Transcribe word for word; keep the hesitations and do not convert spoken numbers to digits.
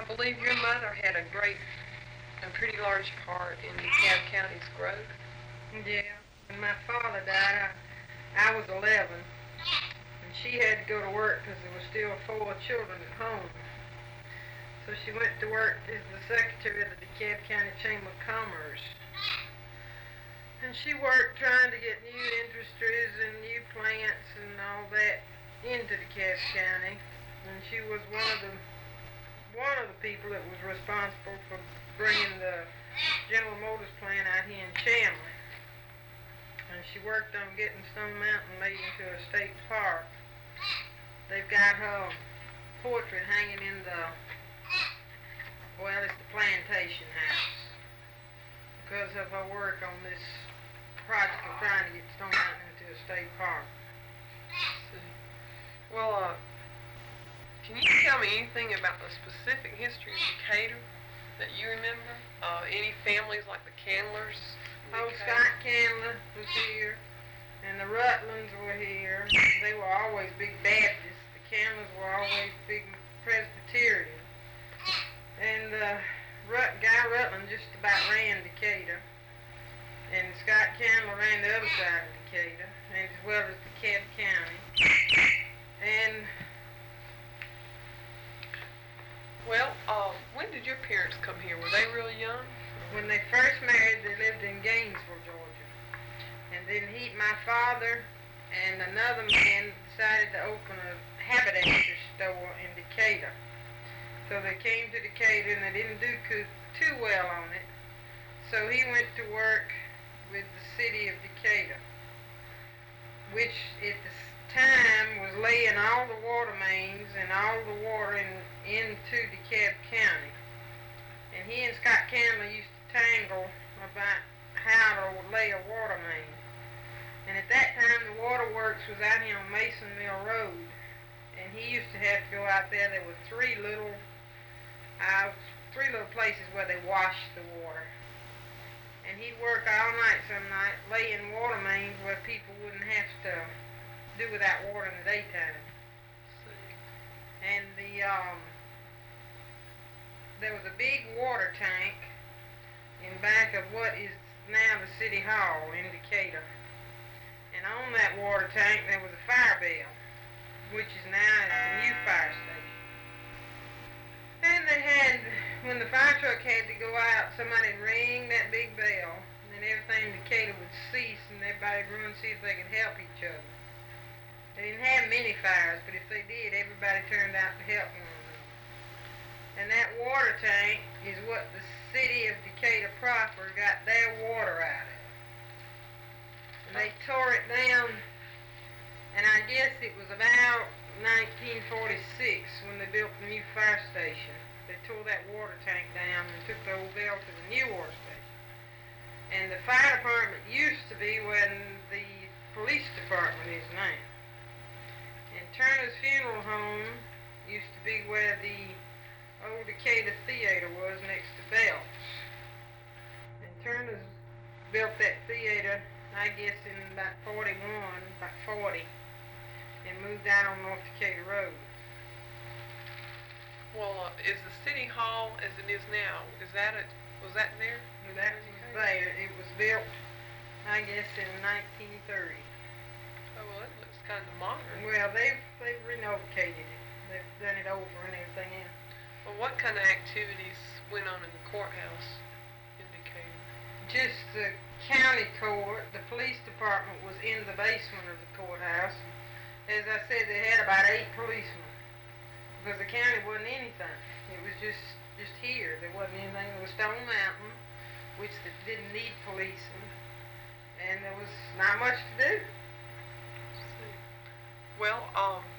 believe your mother had a great, a pretty large part in DeKalb County's growth. Yeah. When my father died, I, I was eleven, and she had to go to work because there were still four children at home. So she went to work as the secretary of the DeKalb County Chamber of Commerce. And she worked trying to get new industries and new plants and all that into DeKalb County. And she was one of the one of the people that was responsible for bringing the General Motors plant out here in Chandler. And she worked on getting Stone Mountain made into a state park. They've got her portrait hanging in the, well, it's the plantation house, because of her work on this project of trying to get Stone Mountain into a state park. Well, uh, can you tell me anything about the specific history of Decatur that you remember? Uh, any families like the Candlers? Oh, Scott Candler was here, and the Rutlands were here. They were always big Baptists. The Candlers were always big Presbyterian. And uh, Rut, Guy Rutland just about ran Decatur. And Scott Candler ran the other side of Decatur, and as well as DeKalb County. And well, uh, when did your parents come here? Were they real young? When they first married, they lived in Gainesville, Georgia. And then he, my father and another man decided to open a haberdasher store in Decatur. So they came to Decatur and they didn't do too well on it. So he went to work with the city of Decatur, which at the time was laying all the water mains and all the water in, into DeKalb County. And he and Scott Candler used to tangle about how to lay a water main. And at that time, the waterworks was out here on Mason Mill Road. And he used to have to go out there. There were three little, uh, three little places where they washed the water. And he'd work all night some night laying water mains where people wouldn't have to do without water in the daytime. And the um, there was a big water tank in back of what is now the City Hall in Decatur. And on that water tank there was a fire bell, which is now the new fire station. And they had, when the fire truck had to go out, somebody'd ring that big bell, and everything in Decatur would cease, and everybody'd run to see if they could help each other. They didn't have many fires, but if they did, everybody turned out to help one another. And that water tank is what the city of Decatur proper got their water out of. And they tore it down, and I guess it was about nineteen forty-six when they built the new fire station. They tore that water tank down and took the old bell to the new water station. And the fire department used to be where the police department is now. And Turner's Funeral Home used to be where the old Decatur Theater was next to Belts. And Turner's built that theater, I guess, in about forty-one, about forty, and moved out on North Decatur Road. Well, uh, is the City Hall as it is now, is that it? Was that there? That was there. It was built, I guess, in nineteen thirty. Oh, well, it looks kind of modern. Well, they've, they've renovated it. They've done it over and everything else. Well, what kind of activities went on in the courthouse in Decatur? Just the county court. The police department was in the basement of the courthouse. As I said, they had about eight policemen, because the county wasn't anything. It was just just here. There wasn't anything. There was Stone Mountain, which didn't need policing, and there was not much to do. Well, um,